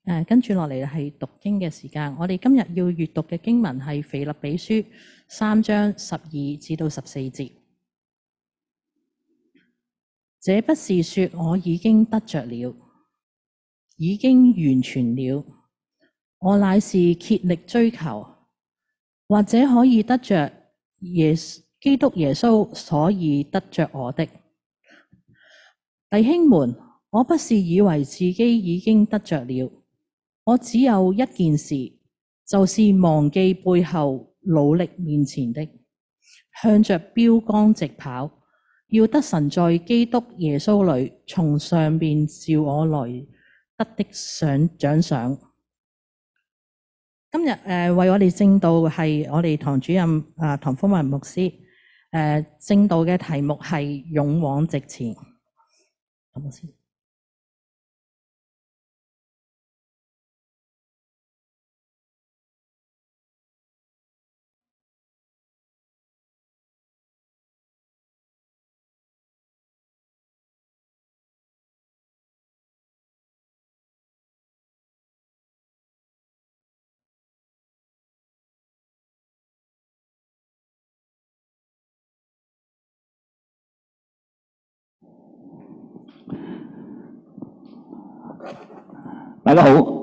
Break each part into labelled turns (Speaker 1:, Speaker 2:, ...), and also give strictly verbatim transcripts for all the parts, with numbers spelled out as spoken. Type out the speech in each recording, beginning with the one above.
Speaker 1: 誒，跟住落嚟係讀經嘅時間。我哋今日要閱讀嘅經文係腓立比書三章十二至到十四節。這不是說我已經得着了，已經完全了，我乃是竭力追求，或者可以得着耶基督耶穌所以得着我的。弟兄們，我不是以為自己已經得着了，我只有一件事，就是忘記背後，努力面前的，向着標竿直跑，要得神在基督耶穌裏從上面召我來得的獎獎賞。今日誒、呃、為我哋證道係我哋堂主任啊唐福文牧師，誒證道嘅題目係勇往直前。唐牧師，
Speaker 2: 大家好，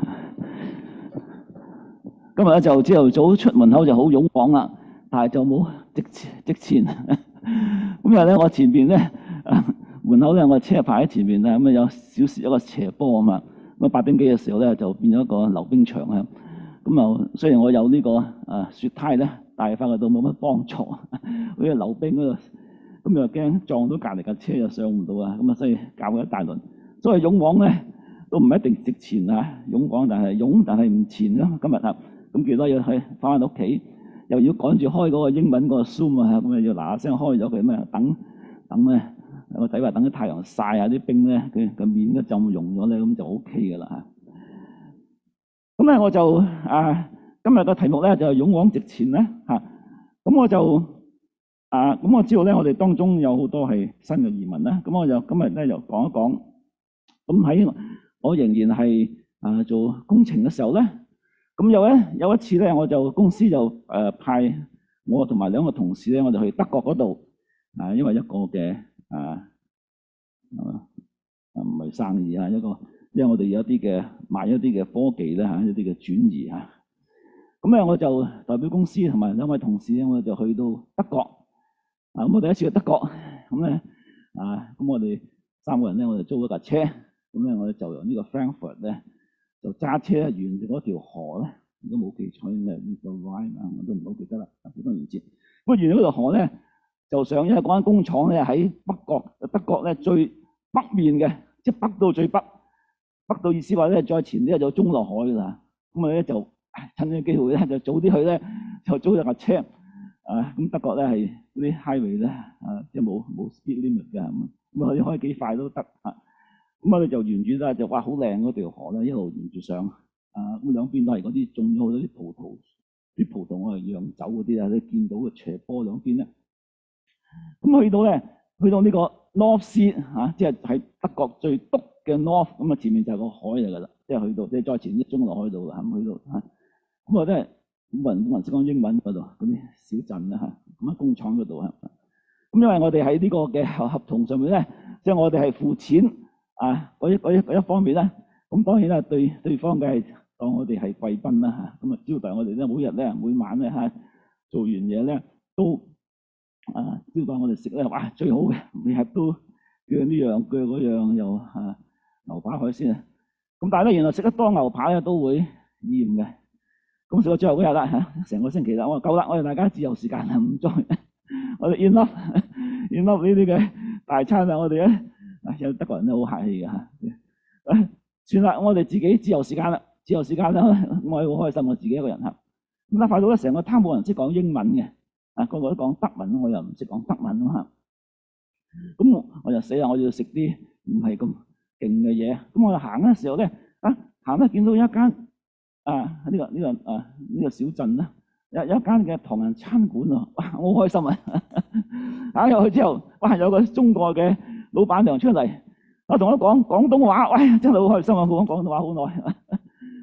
Speaker 2: 今日咧就朝頭早出門口就好勇往啦，但係就冇直直前。咁啊咧，我前邊咧門口咧，我車牌喺前邊啊，咁啊有少少一個斜坡啊嘛。咁啊八點幾嘅時候咧，就變咗一個溜冰場啊。咁啊，雖然我有呢個啊雪胎咧，但係翻去都冇乜幫助。好似溜冰嗰度，咁又驚撞到隔離架車又上唔到啊。咁啊，所以搞咗一大輪。所以勇往咧，都唔一定直前啊，勇往但係勇但係唔前咯。今日啊，咁幾多要去翻返屋企，又要趕住開嗰個英文嗰個 Zoom 啊，咁啊要嗱嗱聲開咗佢咩？等等咧，個仔話等啲太陽曬下啲冰咧，佢個面都浸溶咗咧，咁就 O K 㗎啦嚇。咁咧我就啊，今日個題目咧就係勇往直前咧嚇。咁我就啊，咁我知道咧，我哋當中有好多係新嘅移民啦。咁我就今日咧就講一講。咁喺我仍然係啊做工程嘅時候咧，咁有咧有一次咧，我就公司就誒派我同埋兩個同事咧，我哋去德國嗰度啊，因為一個嘅啊啊唔係生意啊，一個因為我哋有一啲嘅賣一啲嘅科技咧嚇，一啲嘅轉移嚇。咁咧我就代表公司同埋兩位同事咧，我就去到德國啊。咁我第一次去德國，咁咧啊，咁我哋三個人咧，我就租咗架車。咁咧，我就由呢個 Frankfurt 咧，就揸車沿住嗰條河咧，如果冇記錯應該係呢個 Rhine 啊，我都唔好記得啦，好多年前。咁沿住嗰條河咧，就上因為嗰間工廠咧喺北國德國咧最北面嘅，即係北到最北，北到意思話咧再前啲就中落海㗎啦。咁我咧就趁呢個機會咧，就早啲去咧，就租咗架車啊。咁德國咧係嗰啲 highway 咧啊，即係冇冇 speed limit 嘅，咁可以開幾快都得啊。咁我哋就沿住咧就哇好靚嗰條河咧，一路沿住上啊，咁兩邊都係嗰啲種咗好多啲葡萄，啲葡萄我係釀酒嗰啲啊，你見到嘅斜坡兩邊咧。咁去到咧，去到呢個 North Sea 嚇，即係喺德國最篤嘅 North，咁啊前面就係個海嚟㗎啦，即係去到即係再前啲中落海度啦，咁去到嚇。咁我真係冇人冇人識講英文嗰度嗰啲小鎮啦嚇，咁喺工廠嗰度嚇。咁因為我哋喺呢個嘅合同上面咧，即係我哋係付錢。啊！嗰一嗰一嗰一方面咧，咁當然啦，對對方嘅係當我哋係貴賓啦嚇，咁啊招待我哋咧，每日咧每晚咧嚇做完嘢咧都啊招待我哋食咧，哇最好嘅，每日都鋸呢樣鋸嗰樣又啊牛扒海鮮啊，咁但係咧原來食得多牛扒咧都會厭嘅，咁食到最後嗰日啦嚇，成個星期啦，我話夠啦，我哋大家自由時間啊唔再，我哋 enough enough 呢啲嘅大餐啦，我哋咧。有德國人都好客氣嘅嚇，算啦，我哋自己自由時間啦，自由時間啦，我係好開心，我自己一個人嚇。咁但係發覺咧，成個攤冇人識講英文嘅，啊個個都講德文，我又唔識講德文啊嚇。咁我我就死啦，我要食啲唔係咁勁嘅嘢。咁我就行嘅時候咧，啊行咧見到一間啊呢個呢個啊呢個小鎮啦，有有一間嘅唐人餐館喎，哇我好開心啊！行入去之後，哇有個中國嘅老闆娘出嚟，我同佢講廣東話，喂真係好開心啊！講廣東話好耐，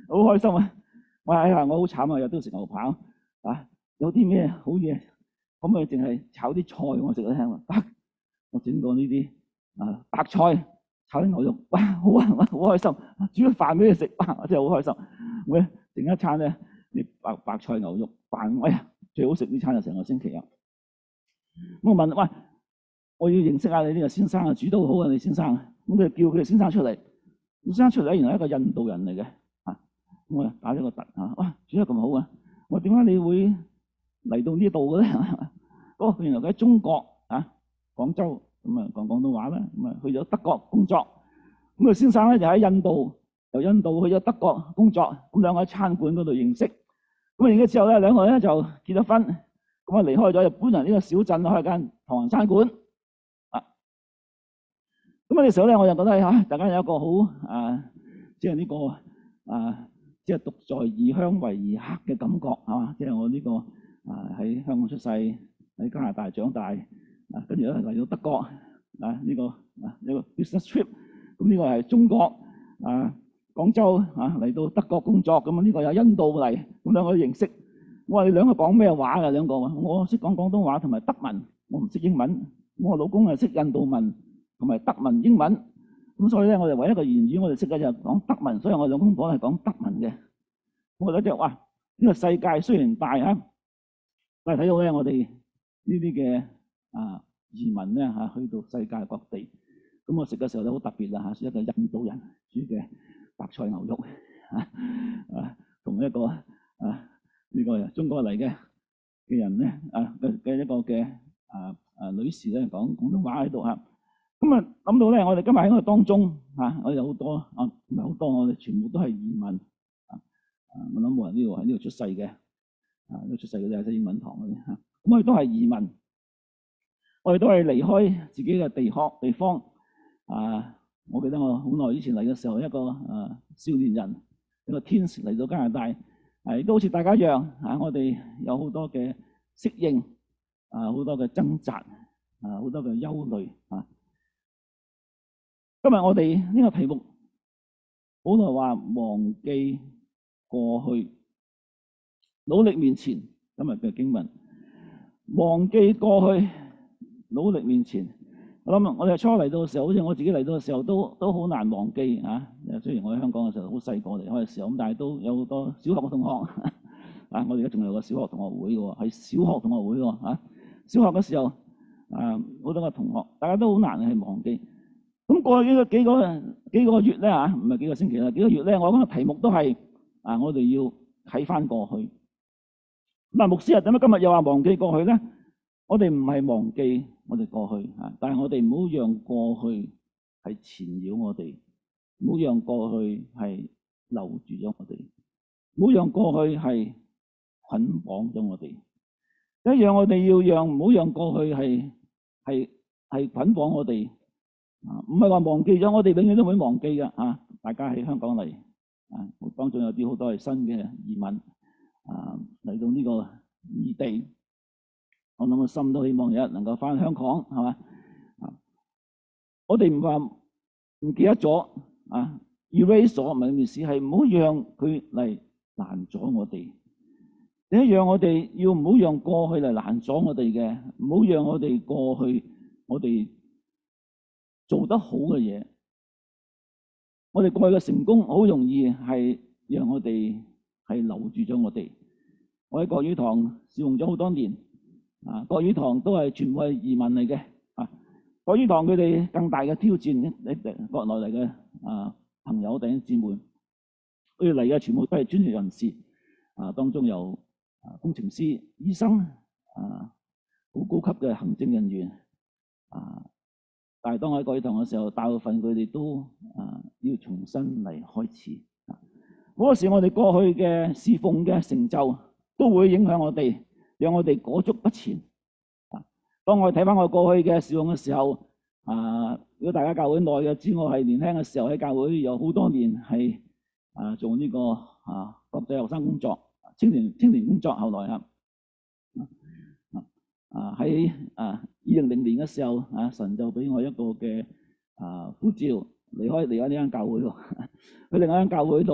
Speaker 2: 好開心啊！我哎呀，我好慘啊，又都食牛扒啊！有啲咩好嘢？可唔可以淨係炒啲菜我食得聽啊？得，我整個呢啲啊白菜炒啲牛肉，哇好啊，好開心！煮咗飯俾你食，哇！我真係好開心。我整一餐咧，啲白白菜牛肉飯，哎呀最好食呢餐就成個星期啊！我問喂，我要認識下你呢個先生啊，煮得好啊，你先生。咁佢叫佢先生出嚟，先生出嚟原來係一個印度人嚟嘅啊！我啊打咗個突啊，哇煮得咁好啊！我點解你會嚟到呢度嘅咧？哦，原來佢喺中國啊，廣州咁啊講廣東話啦，咁啊去咗德國工作。咁啊先生咧就喺印度，由印度去咗德國工作，咁兩個喺餐館嗰度認識。咁啊然之後咧，兩個咧就結咗婚，咁啊離開咗日本人呢個小鎮開間唐人餐館。啊，咁啊呢時候咧我就覺得嚇，大家有一個好啊，即係呢個啊，即係獨在異鄉為異客嘅感覺係嘛？即係我呢個啊喺香港出世，喺加拿大長大，啊跟住咧嚟到德國啊呢個啊呢個 business trip，咁呢個係中國啊廣州啊嚟到德國工作，咁啊呢個有印度嚟，咁兩個認識。我話你兩個講咩話㗎？兩個我識講廣東話同埋德文，我唔識英文。我老公係識印度文同埋德文英文，咁所以咧我哋唯一一個言語我哋識嘅就係講德文，所以我兩公婆係講德文嘅。我覺得就哇呢個世界雖然大啊，但係睇到咧我哋呢啲嘅啊移民咧嚇去到世界各地，咁我食嘅時候都好特別啦嚇，一個印度人煮嘅白菜牛肉啊啊，同一個啊呢個中國嚟嘅嘅人咧啊嘅嘅一個嘅啊啊女士咧講廣東話喺度嚇，咁啊諗到咧我哋今日喺我哋當中嚇，我哋有好多啊唔係好多，我哋全部都係移民啊啊！我諗冇人呢度喺呢度出世嘅啊，呢度出世嘅都係識英文堂嗰啲嚇，咁我哋都係移民，我哋都係離開自己嘅地殼地方啊！我記得我好耐以前嚟嘅時候，一個啊少年人，一個天使嚟到加拿大，係都好似大家一樣啊！我哋有好多嘅適應啊，好多嘅掙扎啊，好多嘅憂慮啊。今日我哋呢個題目，保羅話忘記過去，努力面前。今日嘅經文，忘記過去，努力面前。我諗我哋初嚟到嘅時候，好似我自己嚟到嘅時候，都都好難忘記啊！雖然我喺香港嘅時候好細個離開嘅時候，咁但係都有好多小學嘅同學啊！我哋而家仲有個小學同學會嘅喎，係小學同學會喎啊！小學嘅時候啊，好多個同學，大家都好難係忘記。咁過去呢個幾個幾個月咧嚇，唔係幾個星期啦，幾個月咧，我講嘅題目都係啊，我哋要睇翻過去。咁啊，牧師啊，點解今日又話忘記過去咧？我哋唔係忘記我哋過去啊，但係我哋唔好讓過去係纏繞我哋，唔好讓過去係留住咗我哋，唔好讓過去係捆綁咗我哋。一樣我哋要讓唔好讓過去係係係捆綁我哋。啊，唔係話忘記咗，我哋永遠都唔會忘記嘅啊！大家喺香港嚟啊，當中有啲好多係新嘅移民啊，嚟到呢個異地，我諗個心都希望有一日能夠翻香港，係嘛啊？我哋唔話唔記得咗啊 ，erase 咗唔係意思，係唔好讓佢嚟攔阻我哋。第一樣我哋要唔好讓過去嚟攔阻我哋嘅，唔好讓我哋過去我哋做得好嘅嘢，我哋過去嘅成功好容易係讓我哋係留住咗我哋。我喺國語堂侍奉咗好多年，啊，國語堂都係全部係移民嚟嘅，啊，國語堂佢哋更大嘅挑戰，你國內嚟嘅啊朋友弟兄姊妹，佢哋嚟嘅全部都係專業人士，啊，當中有啊工程師、醫生，啊，好高級嘅行政人員，啊。但係當我喺國語堂嘅時候，大部分佢哋都啊要重新嚟開始。好多時我哋過去嘅侍奉嘅成就都會影響我哋，讓我哋裹足不前。啊，當我哋睇翻我過去嘅侍奉嘅時候，啊，如果大家教會內嘅知我係年輕嘅時候喺教會有好多年係啊做呢個啊國際學生工作、青年青年工作，後來啊。啊喺啊二零零年嘅時候，啊神就俾我一個嘅啊呼召，離開離開呢間教會喎，去另外一間教會度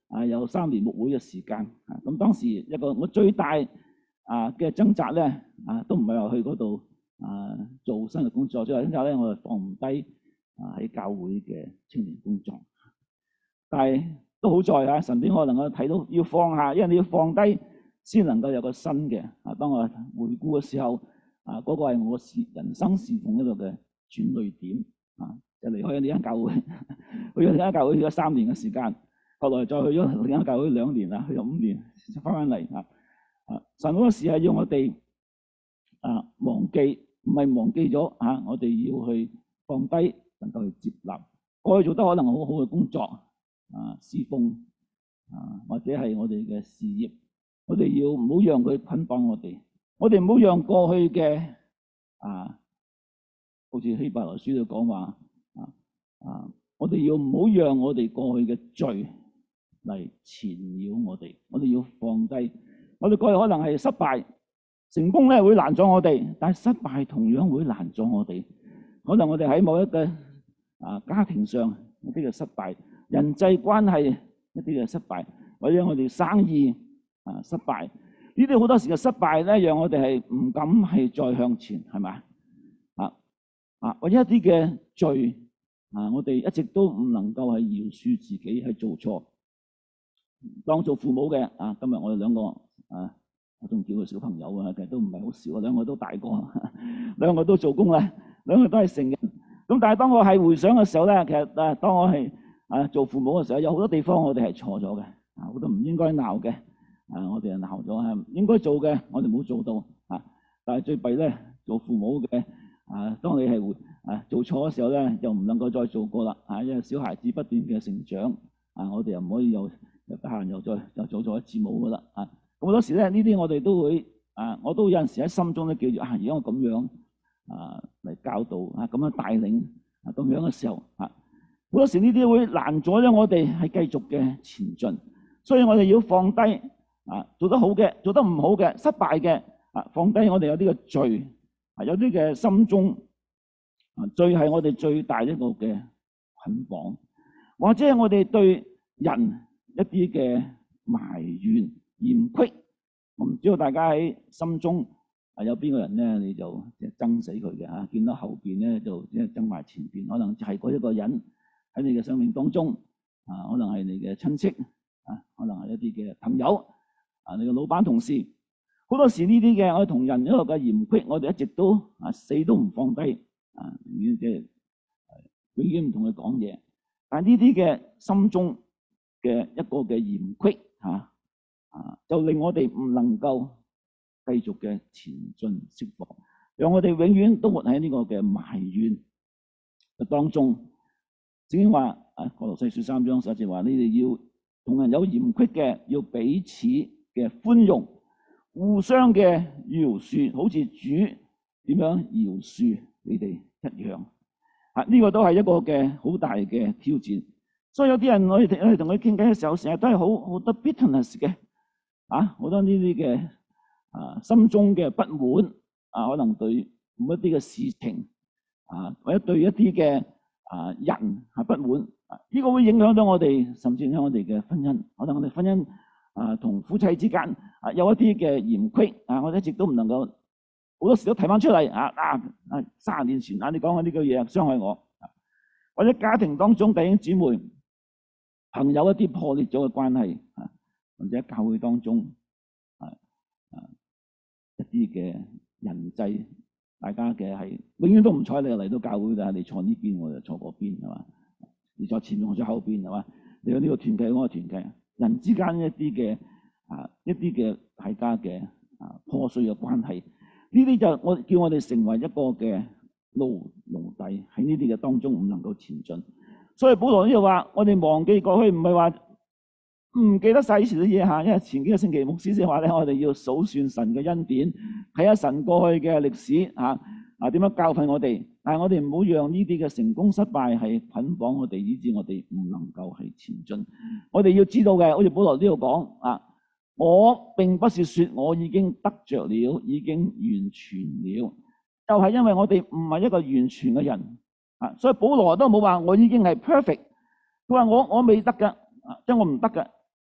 Speaker 2: 啊有三年牧會嘅時間啊。咁當時一個我最大啊嘅掙扎咧啊，都唔係話去嗰度啊做新嘅工作，最大掙扎咧我係放唔低啊喺教會嘅青年工作。但係都好在啊，神俾我能夠睇到要放下，因為你要放低先能夠有個新嘅啊。當我回顧嘅時候啊，嗰、那個係我侍人生侍奉一個嘅轉捩點啊，就離開咗呢間教會，去咗呢間教會去咗三年嘅時間，後來再去咗另一間教會兩年啦，去咗五年先翻返嚟啊。啊，神嗰個時係要我哋啊忘記，唔係忘記咗啊，我哋要去放低，能夠去接納過去做得可能好好嘅工作啊，侍奉啊，或者係我哋嘅事業，我哋要唔好讓佢捆綁我哋，我哋唔好讓過去嘅啊，好似希伯來書度講話啊啊，我哋要唔好讓我哋過去嘅罪嚟纏繞我哋，我哋要放低。我哋過去可能係失敗，成功咧會攔咗我哋，但係失敗同樣會攔咗我哋。可能我哋喺某一個啊家庭上一啲嘅失敗，人際關係一啲嘅失敗，或者我哋生意啊失敗，呢啲好多時嘅失敗咧，讓我哋係唔敢係再向前，係咪啊？啊，或者一啲嘅罪啊，我哋一直都唔能夠係饒恕自己係做錯。當做父母嘅啊，今日我哋兩個啊，我仲叫佢小朋友啊，其實都唔係好少，兩個都大個，兩個都做工啦，兩個都係成人。咁但係當我係回想嘅時候咧，其實啊，當我係啊做父母嘅時候，有好多地方我哋係錯咗嘅，啊好多唔應該鬧嘅，啊我哋係鬧咗，係應該做嘅，我哋冇做到啊。但係最弊咧，做父母嘅啊，當你係啊做錯嘅時候咧，又唔能夠再做過啦，啊因為小孩子不斷嘅成長，啊我哋又唔可以又又得閒又再又做咗一次冇噶啦，啊咁好多時咧呢啲我哋都會啊，我都有陣時喺心中咧叫住啊，而家我咁樣啊嚟教導啊，咁樣帶領啊咁樣嘅時候啊，好多時呢啲會攔咗咧我哋係繼續嘅前進，所以我哋要放低啊，做得好嘅，做得唔好嘅，失敗嘅啊，放低我哋有啲嘅罪啊，有啲嘅心中啊，罪係我哋最大一個嘅捆綁，或者係我哋對人一啲嘅埋怨嫌隙。我唔知道大家喺心中啊有邊個人咧，你就即係憎死佢嘅嚇，見到後邊咧就即係憎埋前邊，可能就係嗰一個人喺你嘅生命當中啊，可能係你嘅親戚啊，可能係一啲嘅朋友啊，你嘅老闆同事，好多時呢啲嘅我哋同人一個嘅嫌隙，我哋一直都啊死都唔放低啊，永遠即係永遠唔同佢講嘢，但係呢啲嘅心中嘅一個嘅嫌隙嚇。啊！就令我哋唔能夠繼續嘅前進釋放，讓我哋永遠都活喺呢個嘅埋怨嘅當中。聖經話啊，《歌羅西書》三章十節話：你哋要同人有嫌隙嘅，要彼此嘅寬容，互相嘅饒恕，好似主點樣饒恕你哋一樣。啊！呢、這個都係一個嘅好大嘅挑戰。所以有啲人我哋我哋同佢傾偈嘅時候，成日都係好好多 bitterness 嘅。啊，好多呢啲嘅啊，心中嘅不滿啊，可能對某一啲嘅事情啊，或者對一啲嘅啊人係不滿，啊，呢個會影響到我哋，甚至影響我哋嘅婚姻。可能我哋婚姻啊，同夫妻之間啊，有一啲嘅嫌隙啊，我哋一直都唔能夠，好多時都提翻出嚟啊啊啊！三十年前啊，你講嘅呢句嘢傷害我，啊，或者家庭當中弟兄姊妹、朋友一啲破裂咗嘅關係啊。或者教會當中啊啊一啲嘅人際，大家嘅係永遠都唔睬你，嚟到教會就係你坐呢邊，我就坐嗰邊，係嘛？你坐前面，我坐後邊，係嘛？你有呢個團契，嗰個團契，人之間一啲嘅啊一啲嘅大家嘅啊破碎嘅關係，呢啲就我叫我哋成為一個嘅奴奴隸喺呢啲嘅當中唔能夠前進。所以保羅呢度話：我哋忘記過去，唔係話唔記得晒以前啲嘢嚇，因為前幾個星期牧師先話咧，我哋要數算神嘅恩典，睇下神過去嘅歷史嚇啊點樣教訓我哋。但係我哋唔好讓呢啲嘅成功失敗係捆綁我哋，以致我哋唔能夠係前進。我哋要知道嘅，好似保羅呢度講啊，我並不是説我已經得着了，已經完全了，就係因為我哋唔係一個完全嘅人啊，所以保羅都冇話我已經係 perfect，佢話我我未得㗎，即係我唔得㗎。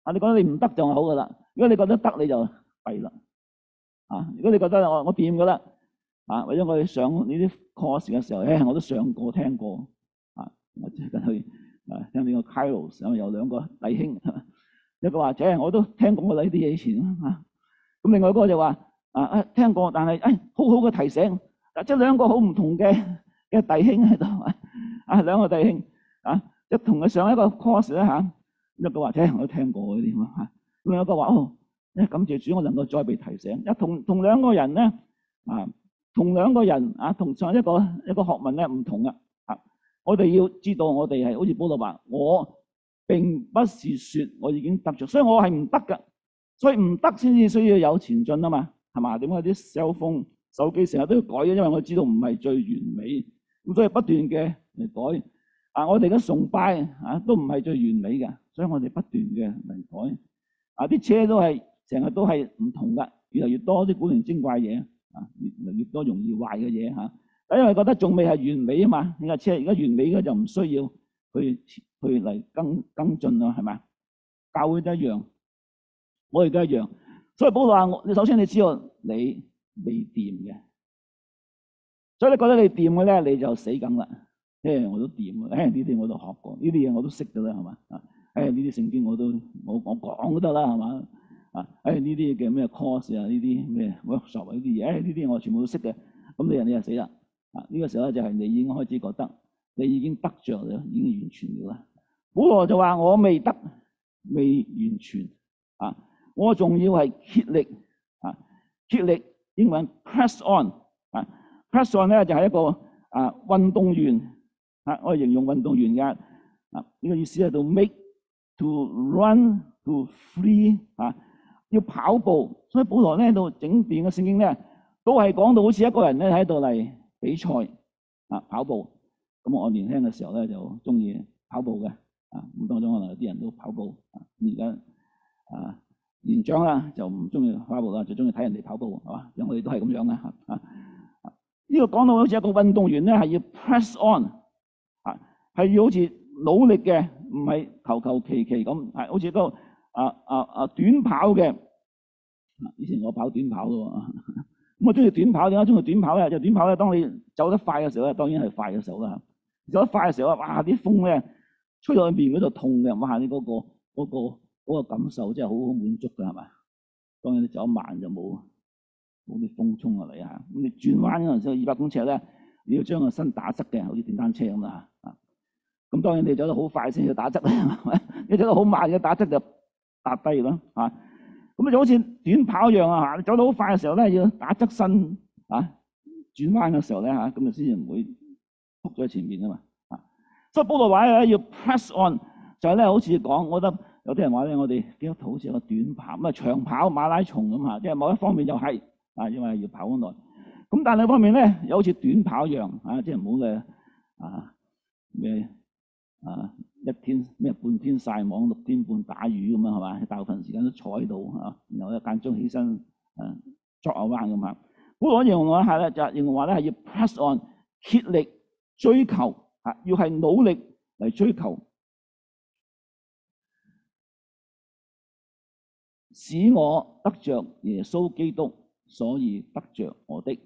Speaker 2: 啊，你覺得你唔得就好噶啦。如果你覺得得，你就弊啦。啊，如果你覺得我我掂噶啦，啊，或者我哋上呢啲 course 嘅時候，誒，我都上過聽過。啊，我最近去啊聽呢個 Kairos 有兩個弟兄，一個話，誒，我都聽過呢啲嘢以前啊。咁另外一個就話，啊啊聽過，但係誒好好嘅提醒。啊，即係兩個好唔同嘅嘅弟兄喺度啊，兩個弟兄啊，一同佢上一個 course 咧嚇。一個話聽我都聽過嗰啲咁啊，另一個話哦，誒感謝主，我能夠再被提醒。一同同兩個人咧啊，同兩個人啊，同上一個一個學問咧唔同啊。啊，我哋要知道我哋係好似保羅話，我並不是説我已經得着，所以我係唔得㗎，所以唔得先至需要有前進啊嘛，係嘛？點解啲 cell phone 手機成日都要改嘅？因為我知道唔係最完美，咁所以不斷嘅嚟改。啊，我哋嘅崇拜啊都唔係最完美嘅，所以我哋不斷嘅嚟改。啊，啲車都係成日都係唔同㗎，越嚟越多啲古靈精怪嘢，啊，越嚟越多容易壞嘅嘢嚇。因為覺得仲未係完美啊嘛，呢架車而家完美嘅就唔需要去去嚟更更進啦，係咪？教會都一樣，我哋都一樣。所以保羅話：你首先你知道你未掂嘅，所以你覺得你掂嘅咧，你就死梗啦。誒，我都掂啊！誒，呢啲我都學過，呢啲嘢我都識㗎啦，係嘛？啊，誒呢啲聖經我都我我講都得啦，係嘛？啊，誒呢啲嘅咩 course 啊，呢啲咩 workshop 啊，呢啲嘢，誒呢啲我全部都識嘅。咁你人你就死啦！啊，呢個時候咧就係你已經開始覺得你已經得着咗，已經完全了啦。保羅就話：我未得，未完全啊！我仲要係竭力啊，竭力英文 press on 啊 ，press on 咧就係一個啊運動員。啊！我形容運動員嘅啊，呢個意思係到 make to run to free 啊，要跑步。所以保羅咧喺度整段嘅聖經咧，都係講到好似一個人咧喺度嚟比賽啊跑步。咁我年輕嘅時候咧就中意跑步嘅啊，咁當中可能有啲人都跑步啊。而家啊年長啦就唔中意跑步啦，就中意睇人哋跑步係嘛？因為我哋都係咁樣嘅啊啊！呢個講到好似一個運動員咧係要 press on。啊，係要好似努力嘅，唔係求求其其咁，係好似一個啊啊啊短跑嘅。以前我跑短跑嘅喎，咁我中意短跑，點解中意短跑咧？就短跑咧，當你走得快嘅時候咧，當然係快嘅時候啦。走得快嘅時候啊，哇！啲風咧吹到面嗰度痛嘅，哇！你嗰個嗰個嗰個感受真係好好滿足嘅，係嘛？當然你走得慢就冇冇啲風衝落嚟啊。咁你轉彎嗰陣時候，二百公尺咧，你要將個身打側嘅，好似電單車咁啦。啊，咁當然你走得好快先要打側啦，係咪？你走得好慢嘅打側就打低咯。啊，咁就好似短跑一樣啊！你走得好快嘅時候咧，要打側身啊，轉彎嘅時候咧嚇，咁啊先至唔會撲咗喺前面啊嘛。啊，所以保羅話咧要 press on，就係咧好似講，我覺得有啲人話咧，我哋基督徒好似有個短跑咁啊，長跑馬拉松咁嚇，即係某一方面就係、是、啊，因為要跑好耐。咁但係另一方面咧，又好似短跑一樣啊，即係唔好咧啊咩啊一天咩半天曬網，六天半打魚咁樣係嘛？大部分時間都坐喺度啊，然後一間中起身啊作下彎咁啊。保羅形容我係咧就係形容話咧係要 press on 竭力追求啊，要係努力嚟追求，使我得着耶穌基督，所以得着我的。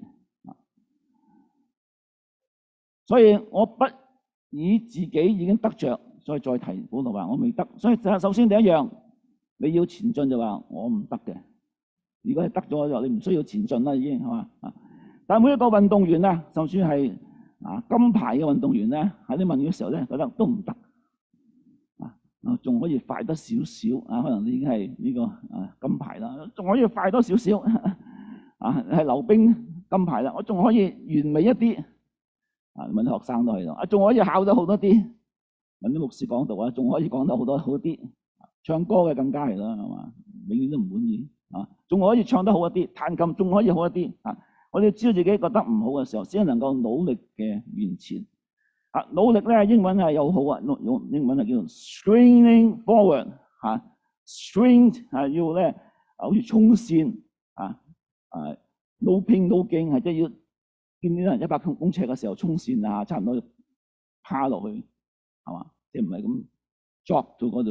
Speaker 2: 所以我不以自己已經得着，所以再提保羅話我未得。所以首先第一樣，你要前進就話我唔得嘅。如果係得咗就你唔需要前進啦，已經係嘛啊？但係每一個運動員咧，就算係啊金牌嘅運動員咧，喺你問嘅時候咧，覺得都唔得啊，仲可以快得少少啊，可能你已經係呢個啊金牌啦，仲可以快多少少啊，係溜冰金牌啦，我仲可以完美一啲。啊！問啲學生都係咯，啊仲可以考得好多啲，問啲牧師講道啊，仲可以講得好多好啲，唱歌嘅更加係啦，係嘛？永遠都唔滿意啊，仲可以唱得好一啲，彈琴仲可以好一啲啊！我哋知道自己覺得唔好嘅時候，先能夠努力嘅完前啊！努力咧，英文係有好啊，用英文係叫做 straining forward 嚇 ，strain 係要咧好似衝線啊啊 ，no pain no gain 係即係要。見啲人一百公尺嘅時候衝線啊，差唔多要趴落去，係嘛？即係唔係咁 drop 到嗰度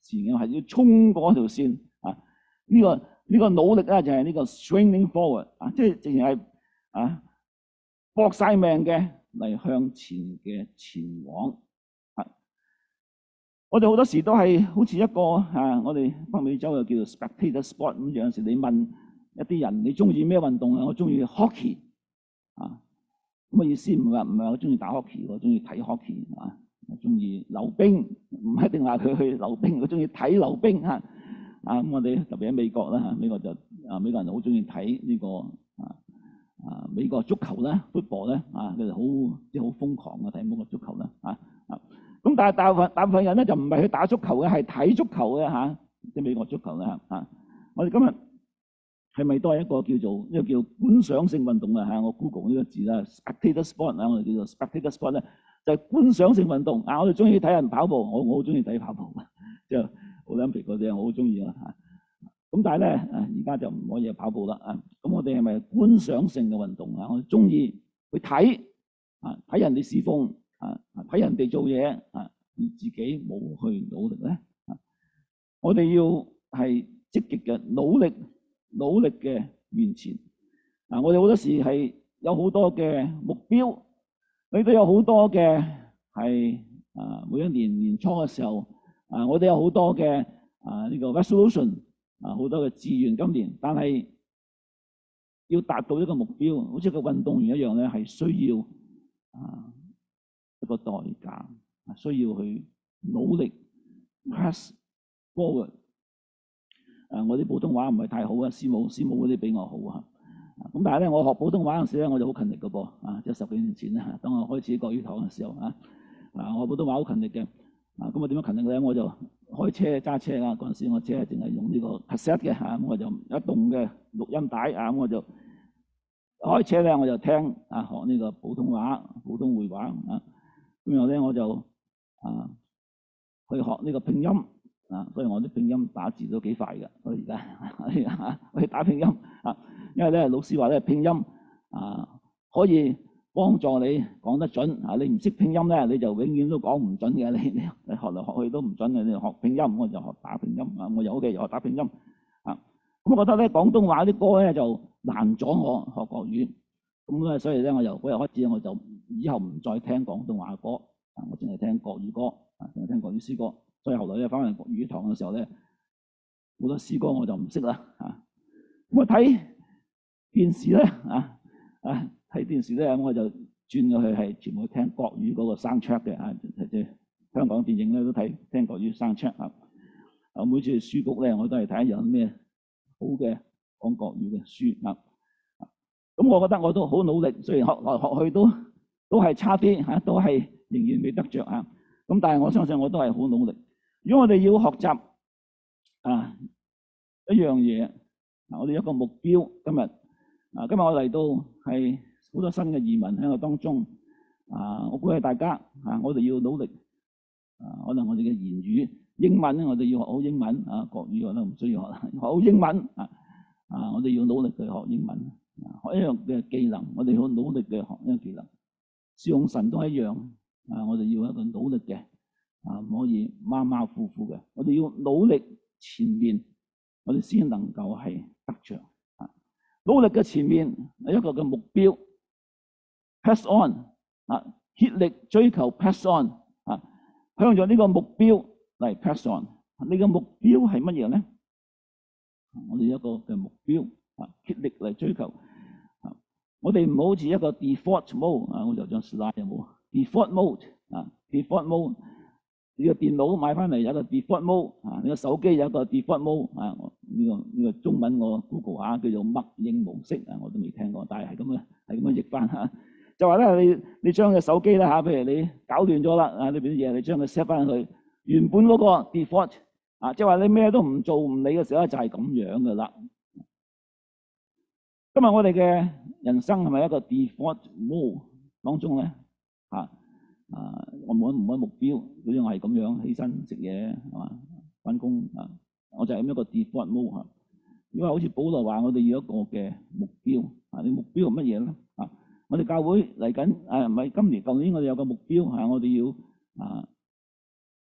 Speaker 2: 線嘅，係要衝過條線啊！呢、這個呢、這個努力咧就係呢個 straining forward 啊，即係淨係啊搏晒命嘅嚟向前嘅前往啊！我哋好多時都係好似一個啊，我哋北美洲又叫做 spectator sport 咁。有陣時你問一啲人你中意咩運動啊？我中意 hockey 啊，咁嘅意思唔係話唔係我中意打 hockey，我中意睇 hockey 啊。我中意溜冰，唔一定話佢去溜冰，我中意睇溜冰嚇。啊咁，我哋特別喺美國啦嚇，美國就啊美國人好中意睇呢個啊啊美國足球咧 football 咧啊，佢哋好即係好瘋狂嘅睇美國足球啦啊啊！咁但係大部分大部分人咧就唔係去打足球嘅，係睇足球嘅嚇，即係美國足球啦嚇。我哋今日係咪都係一個叫做呢個叫觀賞性運動啊嚇？我 Google 呢個字啦 ，spectator sport 啊，我哋叫做 spectator sport 咧。就係觀賞性運動啊！我哋中意睇人跑步，我我好中意睇跑步，即係奧林匹克嗰啲我好中意啊！咁但係咧啊，而家就唔可以跑步啦啊！咁我哋係咪觀賞性嘅運動啊？我哋中意去睇啊，睇人哋侍奉啊，睇人哋做嘢啊，而自己冇去努力咧啊！我哋要係積極嘅努力，努力嘅完前啊！我哋好多時係有好多嘅目標。你都有好多嘅係啊，每一年年初嘅時候啊，我哋有好多嘅啊呢個 resolution 啊，好多嘅志願今年，但係要達到一個目標，好似個運動員一樣咧，係需要啊一個代價，需要去努力 press forward。啊，我啲普通話唔係太好啊，師母師母嗰啲比我好啊。咁但係咧，我學普通話嗰陣時咧，我就好勤力嘅噃，啊，即係十幾年前咧，當我開始國語堂嘅時候啊，啊，我普通話好勤力嘅，啊，咁我點樣勤力咧？我就開車揸車啦，嗰陣時我車淨係用呢個 cassette 嘅嚇，咁我就一動嘅錄音帶啊，咁我就開車咧，我就聽啊學呢個普通話、普通會話啊，咁然後咧我就啊去學呢個拼音啊，所以我啲拼音打字都幾快嘅，我而家我去打拼音啊。因為咧，老師話咧，拼音啊可以幫助你講得準啊！你唔識拼音咧，你就永遠都講唔準嘅。你你你學嚟學去都唔準嘅。你學拼音，我就學打拼音啊！我有嘅又學打拼音啊！咁我覺得咧，廣東話啲歌咧就難咗我學國語。咁咧，所以咧，我由嗰日開始，我就以後唔再聽廣東話歌啊！我淨係聽國語歌啊，淨係聽國語詩歌。所以後來咧，翻嚟國語堂嘅時候咧，好多詩歌我就唔識啦啊！咁我睇電視咧啊啊睇電視咧，咁我就轉咗去係全部聽國語嗰個 soundtrack 嘅啊，即係香港電影咧都睇聽國語 soundtrack 啊。啊，每次去書局咧，我都係睇下有咩好嘅講國語嘅書啊。咁我覺得我都好努力，雖然學來學去都都係差啲嚇，都係仍然未得着啊。咁但係我相信我都係好努力。如果我哋要學習啊一樣嘢，我哋有一個目標，今日。啊！今日我嚟到係好多新嘅移民喺我當中啊！我鼓勵大家啊，我哋要努力啊！可能我哋嘅言語英文咧，我哋要學好英文啊；國語我都唔需要學，學好英文啊！啊！我哋要努力去學英文，學一樣嘅技能，我哋要努力嘅學一樣技能。侍奉神都一樣啊！我哋要一個努力嘅啊，唔可以馬馬虎虎嘅。我哋要努力前面，我哋先能夠係得着。努力嘅前面係一個嘅目標 ，pass on 啊，竭力追求 pass on 啊，向著呢個目標嚟 pass on。你嘅目標係乜嘢咧？我哋一個嘅目標啊，竭力嚟追求啊。我哋唔好似一個 default mode 啊，我就將 slide 有冇 default mode 啊 ，default mode。你個電腦買翻嚟有一個 default mode 啊，你個手機有一個 default mode 啊，呢個呢個中文我 Google 下叫做默認模式啊，我都未聽過，但係係咁嘅，係咁樣譯翻嚇。就話咧，你你將個手機咧嚇，譬如你搞亂咗啦啊，裏邊啲嘢你將佢 set 翻去原本嗰個 default 啊，即係話你咩都唔做唔理嘅時候咧，就係咁樣噶啦。今日我哋嘅人生係咪一個 default mode 當中咧嚇？啊！我冇唔冇目標，好似我係咁樣起身食嘢係嘛，翻工啊，我就係咁一個 default mode 嚇。因為好似保羅話，我哋要一個嘅目標啊！你目標係乜嘢咧？啊！我哋教會嚟緊誒，唔係今年舊年我哋有個目標嚇，我哋要啊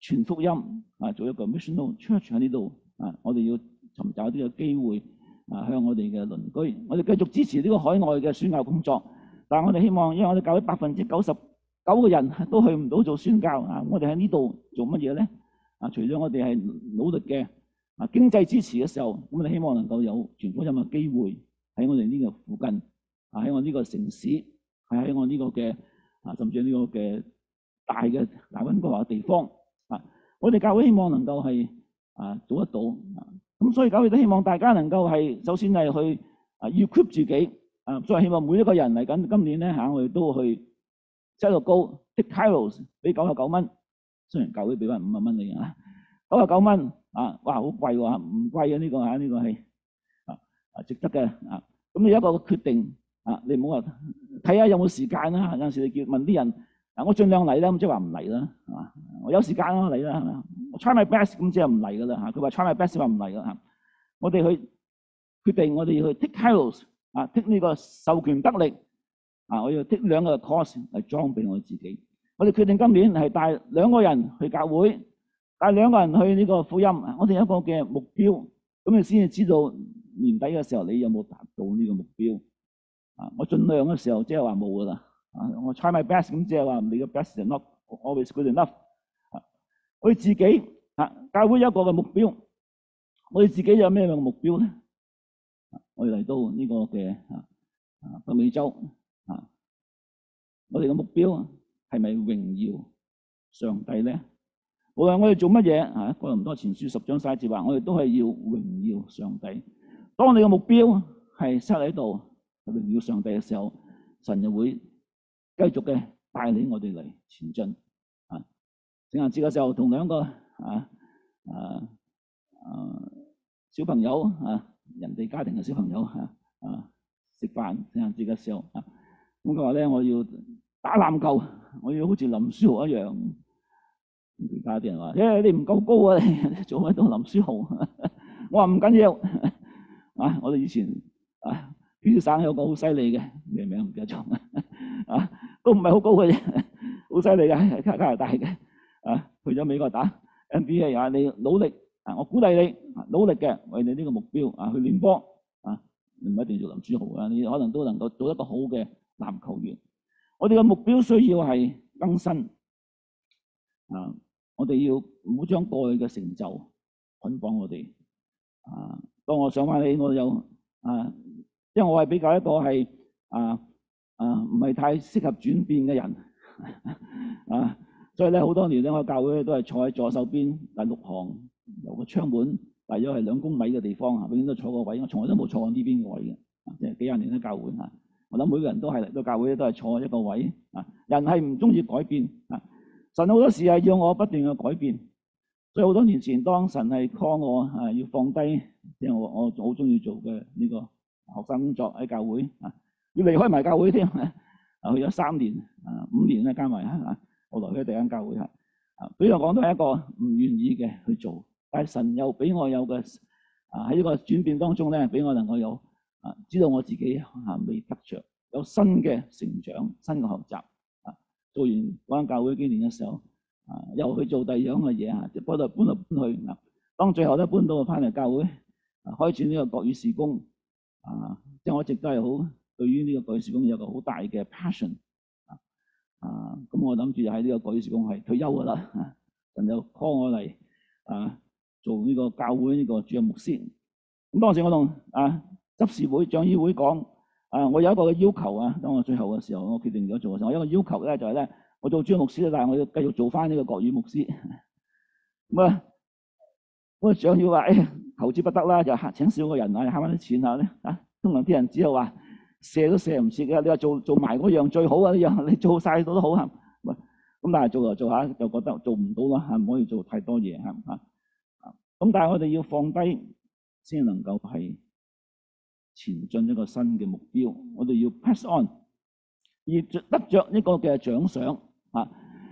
Speaker 2: 傳福音啊，做一個 missional church 喺呢度啊，我哋要尋找呢個機會啊，向我哋嘅鄰居，我哋繼續支持呢個海外嘅宣教工作。但係我哋希望，因為我哋教會百分之九十九個人都去唔到做宣教啊，我哋喺呢度做乜嘢咧？啊，除咗我哋係努力嘅啊經濟支持嘅時候，咁我哋希望能夠有傳福音嘅機會喺我哋呢個附近啊，喺我呢個城市，係喺我呢個嘅啊，甚至呢個嘅大嘅大溫哥華嘅地方啊，我哋教會希望能夠係啊做得到啊，咁所以教會都希望大家能夠係首先係去啊 equip 自己啊，所以希望每一個人嚟緊今年咧嚇，我哋都去set個高 take Kairos 俾九十九蚊，雖然教會俾翻五十蚊你啊，九十九蚊啊，哇好貴喎，唔貴啊呢個嚇，呢個係啊啊值得嘅啊，咁你有一個決定啊，你唔好話睇下有冇時間啦，有陣時你叫問啲人。嗱，我盡量嚟啦，咁即係話唔嚟啦，係嘛？我有時間咯嚟啦，係咪？我 try my best，咁即係唔嚟噶啦嚇。佢話 try my best，話唔嚟噶嚇。我哋去決定，我哋要去 take Kairos 啊 ，take 呢個授權得力啊，我要 take 兩個 course 嚟裝備我自己。我哋決定今年係帶兩個人去教會，帶兩個人去呢個福音。我哋有一個嘅目標，咁你先至知道年底嘅時候你有冇達到呢個目標啊？我盡量嘅時候即係話冇噶啦。啊！我 try my best 咁即係話你嘅 best is not always good enough。啊！我哋自己啊，教會有一個嘅目標，我哋自己有咩嘅目標咧？我哋嚟到呢個嘅啊啊北美洲啊，我哋嘅目標係咪榮耀上帝咧？無論我哋做乜嘢啊，哥林多前書十章三節話，我哋都係要榮耀上帝。當你嘅目標係 set 喺度榮耀上帝嘅時候，神就會繼續嘅帶領我哋嚟前進啊！聖誕節嘅時候，同兩個啊啊啊小朋友啊，人哋家庭嘅小朋友啊啊食飯。聖誕節嘅時候啊，咁佢話咧，我要打籃球，我要好似林書豪一樣。而家啲人話：，誒你唔夠高啊，你做乜到林書豪？我話唔緊要啊！我哋以前啊，邊省有個好犀利嘅，咩名唔記得咗啊？都唔係好高嘅啫，好犀利嘅，喺加拿大嘅啊，去咗美國打 N B A 啊！你努力啊，我鼓勵你努力嘅為你呢個目標啊去練波啊，唔一定做林書豪啊，你可能都能夠做一個好嘅籃球員。我哋嘅目標需要係更新啊！我哋要唔好將過去嘅成就捆綁我哋啊！當我想翻起我有啊，因為我係比較一個係啊。啊，唔係太適合轉變嘅人啊，所以咧好多年咧，我教會都係坐喺左手邊第六行，有個窗門，大約係兩公米嘅地方啊，永遠都坐個位，我從來都冇坐過呢邊個位嘅，即係幾廿年嘅教會啊。我諗每個人都係嚟到教會都係坐一個位啊。人係唔中意改變啊，神好多時係要我不斷嘅改變，所以好多年前當神係 call 我啊，要放低即係我我好中意做嘅呢個學生工作喺教會啊。要離開埋教會添，啊去咗三年啊五年咧加埋啊，我來咗第一間教會啊，對我講都係一個唔願意嘅去做，但係神又俾我有個啊喺呢個轉變當中咧，俾我能夠有啊知道我自己啊未得着，有新嘅成長、新嘅學習啊。做完嗰間教會幾年嘅時候啊，又去做第二樣嘅嘢啊，即係搬嚟搬嚟搬去啊。當最後咧搬到翻嚟教會啊，開始呢個國語事工啊，即係我一直都係好。對於呢個國語事工有個好大嘅 passion 啊啊！咁我諗住喺呢個國語事工係退休噶啦，神就 call 我嚟啊做呢個教會呢個主任牧師。咁當時我同啊執事會、長議會講啊，我有一個要求啊。當我最後嘅時候，我決定咗做嘅時候，我有一個要求咧就係咧，我做主任牧師，但係我要繼續做翻呢個國語牧師。咁啊，咁啊長要話誒求之不得啦，就請少個人啊，慳翻啲錢啊咧啊。通常啲人只有話。射都射唔切嘅，你話做做埋嗰樣最好啊！呢樣你做晒到都好嚇，咁但係做就做下就覺得做唔到咯嚇，唔可以做太多嘢嚇嚇。咁但係我哋要放低先能夠係前進一個新嘅目標，我哋要 pass on 而得着一個嘅獎賞啊！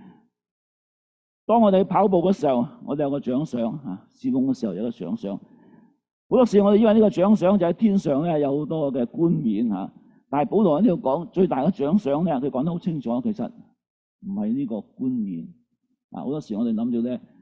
Speaker 2: 當我哋跑步嘅時候，我哋有個獎賞嚇；事工嘅時候有個獎賞。好多時我哋以為呢個獎賞就喺天上咧，有好多嘅冠冕嚇。但係保羅喺呢度講最大嘅獎賞咧，佢講得好清楚，其實唔係呢個冠冕啊！好多時我哋諗住咧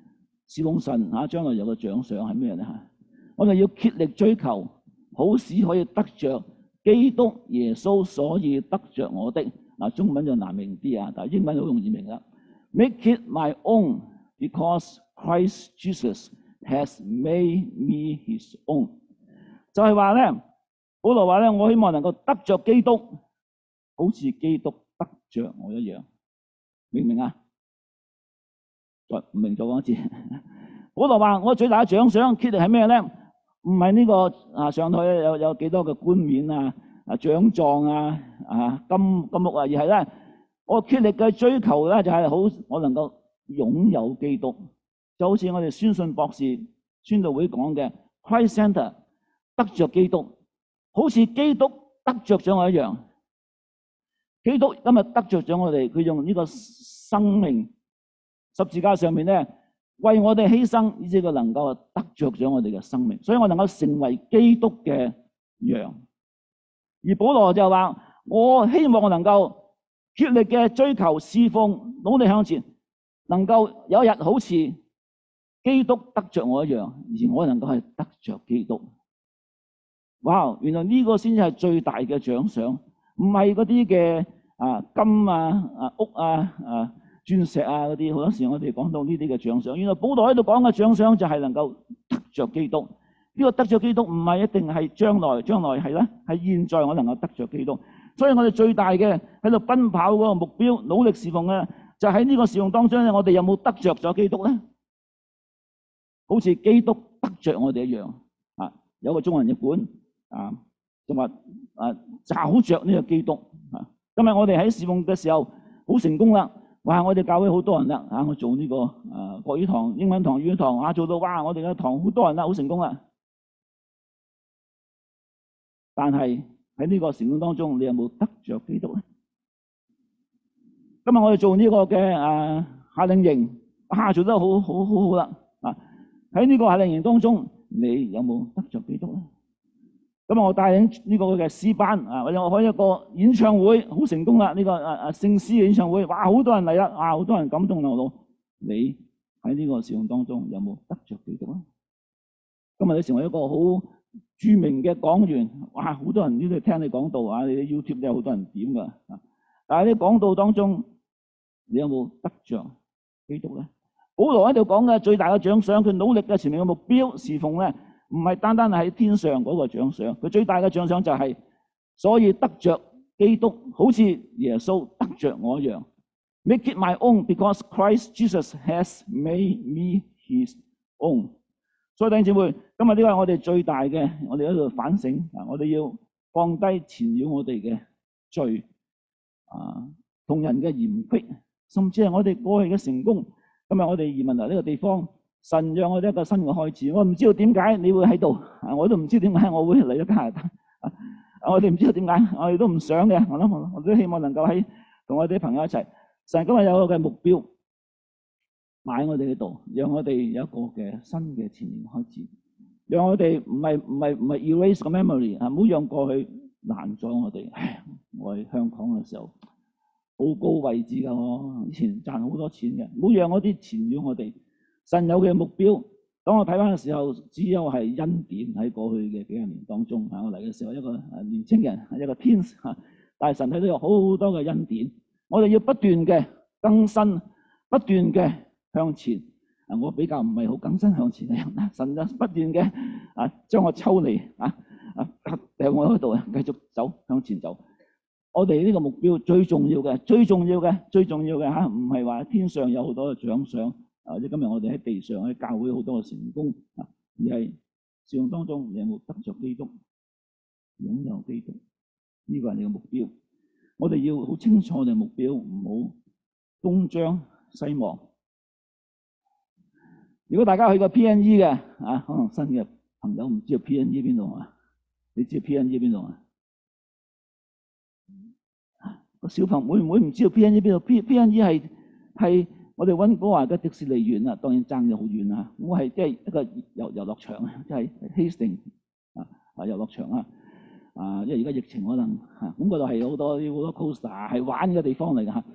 Speaker 2: 侍奉神嚇，將來有個獎賞係咩咧嚇？我哋要竭力追求，好使可以得着基督耶穌，所以得着我的。嗱，中文就難明啲啊，但係英文好容易明啦。Make it my own because Christ Jesus has made me his own。就係話咧，保羅話咧，我希望能夠得着基督，好似基督得着我一樣，明唔明啊？再唔明再講一次。保羅話：我最大嘅獎賞，竭力係咩咧？唔係呢個啊上台有有幾多嘅冠冕啊、啊獎狀啊、啊金金屋啊，而係咧我竭力嘅追求咧就係好，我能夠擁有基督，就好似我哋宣信博士宣道會講嘅 Christ Center 得着基督，好似基督得着咗我一樣。基督今日得着咗我哋，佢用呢個生命十字架上面咧，為我哋犧牲，以至佢能夠得着咗我哋嘅生命，所以我能夠成為基督嘅羊。而保羅就話：我希望我能夠竭力嘅追求侍奉，努力向前，能夠有一日好似基督得着我一樣，而我能夠係得着基督。哇！原來呢個先至係最大嘅獎賞，唔係嗰啲嘅啊金啊啊屋啊啊鑽石啊嗰啲。好多時我哋講到呢啲嘅獎賞，原來保羅喺度講嘅獎賞就係能夠得着基督。呢個得着基督唔係一定係將來，將來係咧，係現在我能夠得着基督。所以我哋最大嘅喺度奔跑嗰個目標，努力侍奉嘅就喺呢個侍奉當中咧，我哋有冇得着咗基督咧？好似基督得着我哋一樣啊！有個中文譯本啊，就話啊找着呢個基督啊。今日我哋喺侍奉嘅時候好成功啦！哇！我哋教會好多人啦啊！我做呢個啊國語堂、英文堂、語言堂啊，做到哇！我哋嘅堂好多人啦，好成功啦。但係喺呢個成功當中，你有冇得着基督咧？今日我哋做呢個嘅啊夏令營啊，做得好好好好啦啊！喺呢個夏令營當中，你有冇得着基督咧？咁我帶領呢個嘅詩班啊，或者我開一個演唱會，好成功啦！呢個啊啊聖詩嘅演唱會，哇，好多人嚟啦，啊，好多人感動流露。你喺呢個侍奉當中有冇得着基督咧？今日你成為一個好著名嘅講員，哇，好多人呢度聽你講道啊，你啲 YouTube 都有好多人點噶啊！但係喺講道當中，你有冇得着基督咧？保羅喺度講嘅最大嘅獎賞，佢努力嘅前面嘅目標侍奉咧，唔係單單喺天上嗰個獎賞，佢最大嘅獎賞就係、是，所以得着基督，好似耶穌得着我一樣。Make it my own because Christ Jesus has made me his own。所以弟兄姊妹，今日呢個係我哋最大嘅，我哋喺度反省啊！我哋要放低纏繞我哋嘅罪啊，同人嘅嫌隙，甚至係我哋過去嘅成功。今日我哋移民嚟呢個地方，神讓我哋一個新嘅開始。我唔知道點解你會喺度，我都唔知點解我會嚟咗加拿大。啊、我哋唔知道點解，我哋都唔想嘅。我諗我都希望能夠喺同我哋啲朋友一齊。神今日有個嘅目標，擺我哋喺度，讓我哋有一個嘅新嘅前年開始，讓我哋唔係唔係唔係 erase 個 memory 啊，唔好讓過去攔咗我哋。我喺香港嘅時候好高位置㗎，我以前賺好多錢嘅，唔好讓嗰啲纏繞我哋。神有嘅目標，當我睇翻嘅時候，只有係恩典喺過去嘅幾十年當中啊！我嚟嘅時候一個年青人，一個天使，但係神睇到有好多嘅恩典，我哋要不斷嘅更新，不斷嘅向前。啊，我比較唔係好更新向前嘅人，神就不斷嘅啊將我抽離啊啊掟我喺度啊，繼續走向前走。我哋呢個目標最重要嘅，最重要嘅，最重要嘅嚇，唔係話天上有好多嘅獎賞。或者今日我哋喺地上喺教會好多嘅成功啊，而係侍奉當中你有冇得着基督，擁有基督？呢個係你嘅目標。我哋要好清楚我哋嘅目標，唔好東張西望。如果大家去過 P N E 嘅啊，可能新嘅朋友唔知道 P N E 邊度啊？你知道 P N E 邊度啊？個小朋友會唔會唔知道 P N E 邊度 ？P P N E 係係。我哋溫哥華嘅迪士尼園啊，當然爭咗好遠啊！我係即係一個遊遊樂場啊，即係 Hastings 啊啊遊樂場啊啊！因為而家疫情可能嚇，咁嗰度係好多好多 coaster 係玩嘅地方嚟㗎嚇。咁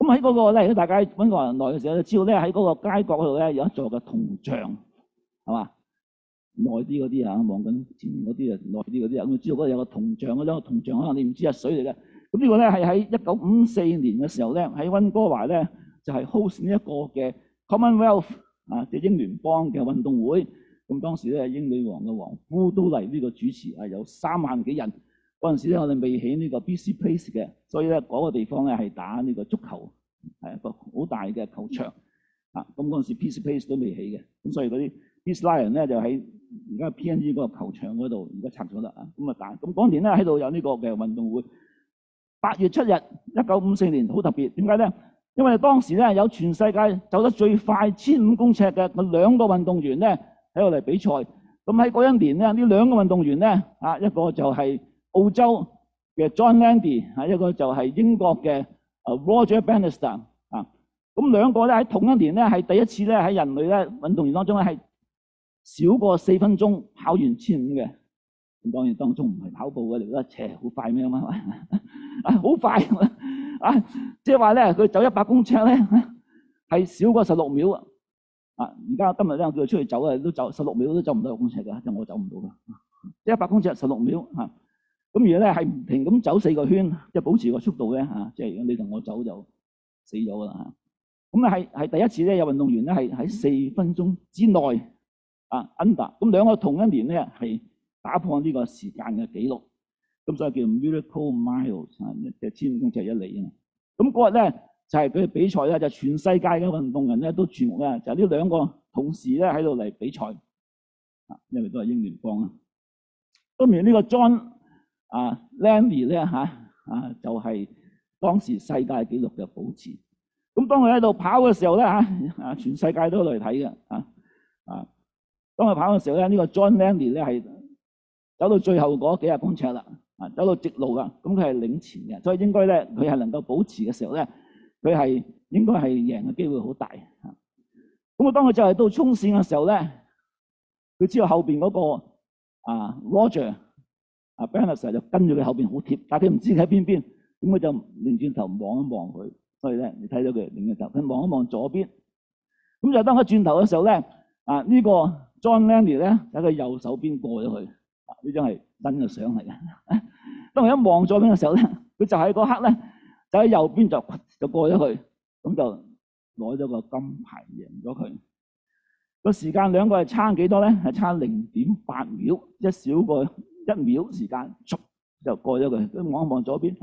Speaker 2: 喺嗰個咧，如果大家揾個人來嘅時候，就知道咧喺嗰個街角嗰度咧有一座嘅銅像，係嘛？耐啲嗰啲啊，望緊前面嗰啲啊，耐啲嗰啲啊，咁就知道嗰度有個銅像。嗰張銅像可能你唔知係水嚟嘅。咁呢個咧係喺一九五四年嘅時候咧，喺溫哥華咧就係 host 呢一個嘅 Commonwealth 啊，即係英聯邦嘅運動會。咁當時咧英女王嘅王夫都嚟呢個主持，啊有三萬幾人。嗰陣時咧我哋未起呢個 B C Place 嘅，所以咧嗰個地方咧係打呢個足球，係一個好大嘅球場。啊，咁嗰陣時 B C Place 都未起嘅，咁所以嗰啲 East Lion 咧就喺而家 P N G 嗰個球場嗰度，而家拆咗啦啊！咁啊打，咁嗰年咧喺度有呢個嘅運動會。八月七日，一九五四年好特別，點解咧？因為當時咧有全世界走得最快千五公尺嘅嗰兩個運動員咧喺度嚟比賽。咁喺嗰一年咧，呢兩個運動員咧啊，一個就係澳洲嘅 John Landy， 啊一個就係英國嘅 Roger Bannister 啊。咁兩個咧喺同一年咧係第一次咧喺人類咧運動員當中咧係少過四分鐘跑完千五嘅。咁當然當中唔係跑步嘅，你覺得斜好快咩嘛？啊好快啊！即係話咧，佢走一百公尺咧係少過十六秒啊！啊，而家今日咧叫佢出去走啊，都走十六秒都走唔到六公尺㗎，即係我走唔到㗎。即係一百公尺十六秒嚇。咁而家咧係唔停咁走四個圈，即係保持個速度咧嚇。即係如果你同我走就死咗㗎啦嚇。咁啊係係第一次咧有運動員咧係喺四分鐘之內啊 under。咁兩個同一年咧係打破呢個時間嘅紀錄，咁所以叫 Miracle Miles 啊，即係千五公尺一里啊嘛。咁嗰日咧就係佢哋比賽咧，就全世界嘅運動人咧都注目咧，就係呢兩個同時咧喺度嚟比賽啊，因為都係英聯邦啊。咁而呢個 John 啊 Landy 咧嚇啊，就係當時世界紀錄嘅保持。咁當佢喺度跑嘅時候咧嚇啊，全世界都嚟睇嘅啊啊！當佢跑嘅時候咧，呢個 John Landy 咧係走到最後嗰幾廿公尺啦，啊，走到直路啦，咁佢係領前嘅，所以應該咧佢係能夠保持嘅時候咧，佢係應該係贏嘅機會好大嚇。咁啊，當佢就係到衝線嘅時候咧，佢知道後邊嗰個啊 Roger 啊 Bannister 就跟住佢後邊好貼，但係佢唔知佢喺邊邊，咁佢就擰轉頭望一望佢，所以咧你睇到佢擰轉頭，佢望一望左邊，咁就當佢轉頭嘅時候咧，啊呢個 John Landy 咧喺佢右手邊過咗去。呢張係真嘅相嚟嘅。當佢一望左邊嘅時候咧，佢就喺嗰刻咧，就喺右邊就就過咗去，咁就攞咗個金牌贏咗佢。個時間兩個係差幾多咧？係差零點八秒，一少過一秒時間，就過咗佢。咁望一望左邊，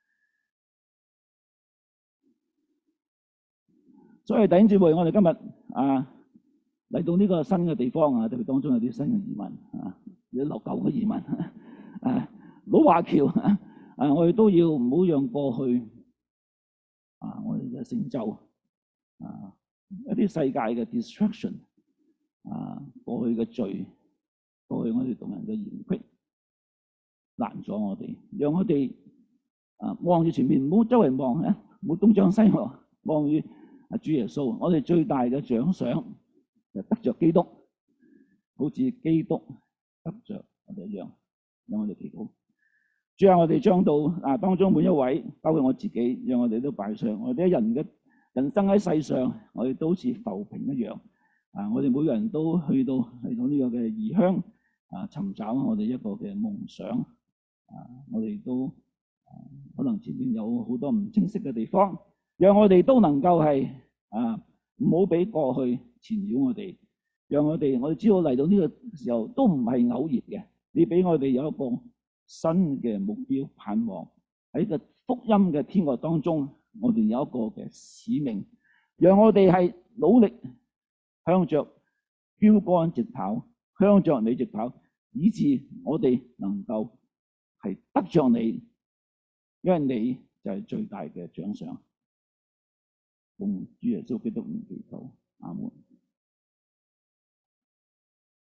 Speaker 2: 所以弟兄姊妹，我哋今日啊嚟到呢個新嘅地方啊，特別當中有啲新嘅移民啊。啲落舊嘅移民啊，老華僑啊，我哋都要唔好讓過去啊，我哋嘅成就啊，一啲世界嘅 distraction 啊，過去嘅罪，過去我哋同人嘅嫌隙，攔咗我哋，讓我哋啊望住前面，唔好周圍望啊，唔好東張西望，望住啊主耶穌，我哋最大嘅獎賞就得着基督，好似基督得着我哋一樣，讓我哋祈禱。主啊，我哋將到啊當中每一位，包括我自己，讓我哋都擺上。我哋人嘅人生喺世上，我哋都好似浮萍一樣。啊，我哋每個人都去到嚟到呢個嘅異鄉啊，尋找我哋一個嘅夢想。啊，我哋都啊可能前面有好多唔清晰嘅地方，讓我哋都能夠係啊唔好俾過去纏繞我哋。讓我哋，我哋知道嚟到呢個時候都唔係偶然嘅。你俾我哋有一個新嘅目標盼望，喺個福音嘅天國當中，我哋有一個嘅使命，讓我哋係努力向着標竿直跑，向着你直跑，以致我哋能夠係得着你，因為你就係最大嘅獎賞。奉主耶穌基督名祈禱，阿門。